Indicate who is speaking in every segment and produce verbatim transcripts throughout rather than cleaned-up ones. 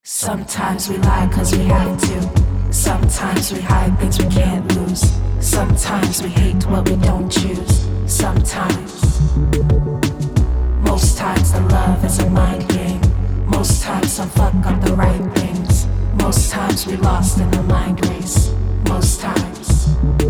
Speaker 1: Sometimes we lie cause we have to. Sometimes we hide things we can't lose. Sometimes we hate what we don't choose. Sometimes. Most times the love is a mind game. Most times some fuck up the right things. Most times we lost in the mind race. Most times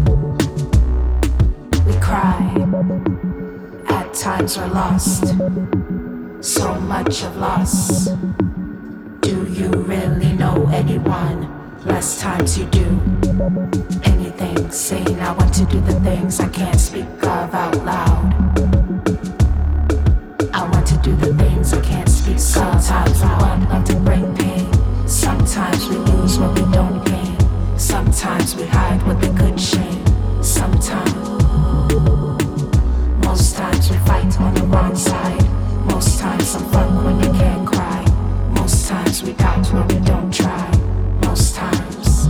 Speaker 1: we cry. At times we're lost. So much of loss. Do you really know anyone? Less times you do. Anything, saying I want to do the things I can't speak of out loud. I want to do the things I can't speak of. Sometimes we want love to bring pain. Sometimes we lose what we don't gain. Sometimes we hide what they could shame. Sometimes. Most times we fight on the wrong side. Most times some fuck when you can't cry. Most times we doubt when we don't try. Most times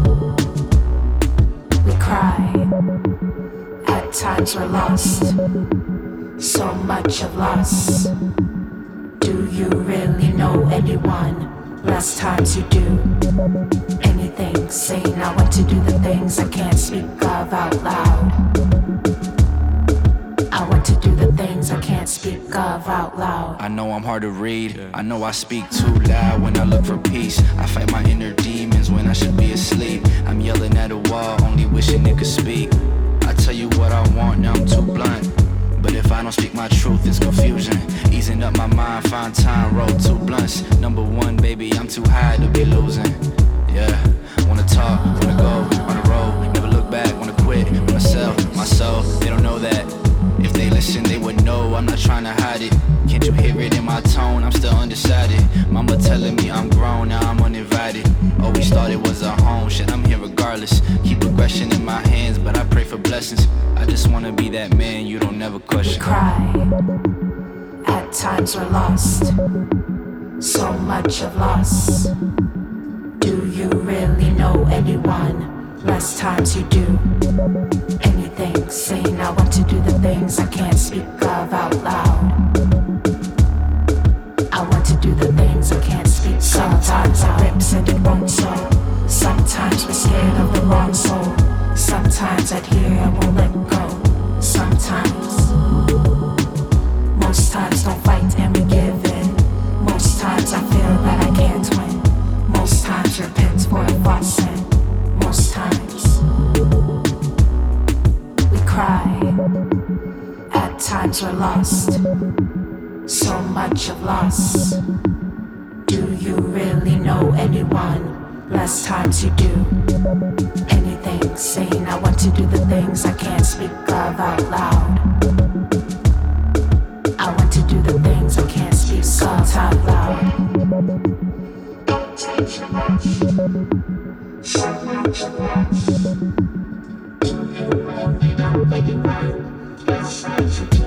Speaker 1: we cry. At times we're lost. So much of loss. Do you really know anyone? Less times you do. Anything, saying I want to do the things I can't speak of out loud. I want to do the things I can't speak of out loud.
Speaker 2: I know I'm hard to read. I know I speak too loud when I look for peace. I fight my inner demons when I should be asleep. I'm yelling at a wall, only wishing it could speak. I tell you what I want, now I'm too blunt. But if I don't speak my truth, it's confusion. Easing up my mind, find time, roll two blunts. Number one, baby, I'm too high to be losing. Yeah, wanna talk, wanna go, on the road. Never look back, wanna quit, wanna sell my soul. They don't know that. If they listen, they would know I'm not trying to hide it. Can't you hear it in my tone? I'm still undecided. Mama telling me I'm grown, now I'm uninvited. Always thought it was a home, shit, I'm here regardless. Keep progression in my hands, but I pray for blessings. I just wanna be that man you don't never question.
Speaker 1: We cry. At times we're lost. So much of loss. Do you really know anyone? Less times you do. Anything, saying I want to do the things I can't speak of out loud. I want to do the things I can't speak of. Sometimes it rips and it won't so. Sometimes we're scared of the wrong soul. Sometimes I'd hear and won't let go. Sometimes. Most times don't fight and we give in. Most times I feel that I can't win. Most times repent for a false sin. Most times we cry. At times we're lost. So much of loss. Do you really know anyone? Less times you do. Anything, saying I want to do the things I can't speak of out loud. I want to do the things I can't speak of out loud. Don't change your mind. So much of loss. Do you really know anyone? Less times you do.